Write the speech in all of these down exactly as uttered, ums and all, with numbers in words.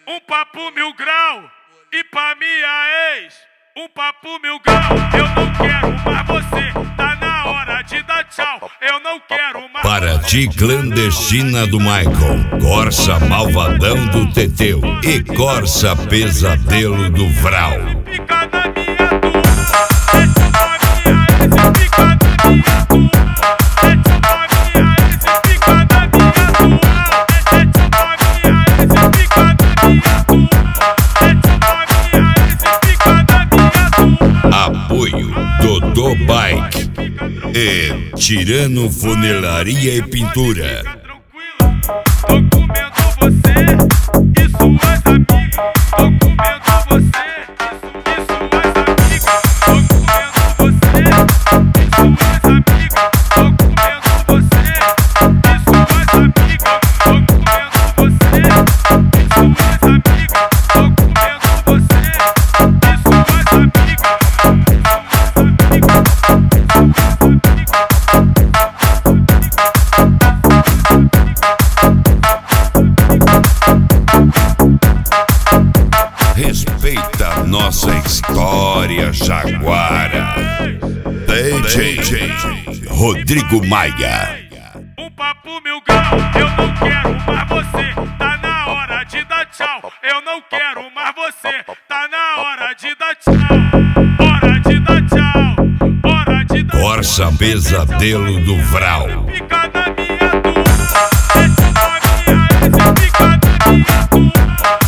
Um papo mil grau. E pra minha ex, um papo mil grau. Eu não quero mais você, tá na hora de dar tchau. Eu não quero mais. Paraty clandestina do Michael, Corsa malvadão do Teteu e Corsa pesadelo do Vral. Fica na minha tua, fica na minha tua. Apoio Dodô Bike e Tirano Funelaria e Pintura. Tô comendo você e suas amigas. Tô comendo você e suas amigas. Tô comendo você e suas amigas. Tô comendo você e suas amigas. Tô comendo você e suas amigas. Tô comendo você e suas amigas. Respeita nossa história jaguara. D J Rodrigo Maia. Um papo mil grau. Eu não quero mais você, tá na hora de dar tchau. Eu não quero mais você, tá na hora de dar tchau. Hora de dar tchau. Hora de dar tchau. Corsa pesadelo do Vral. Fica na minha tua. Fica na minha tua.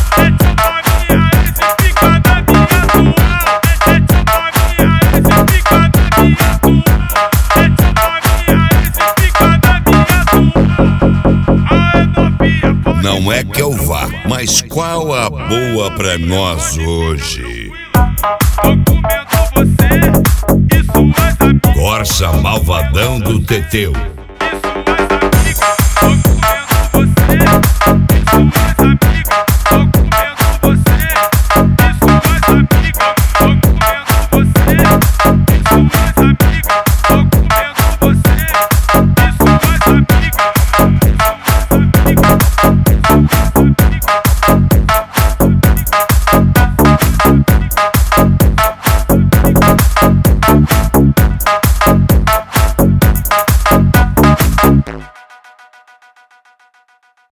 Não é que eu vá, mas qual a boa pra nós hoje? Tô comendo você e suas amigas. Corsa malvadão do Teteu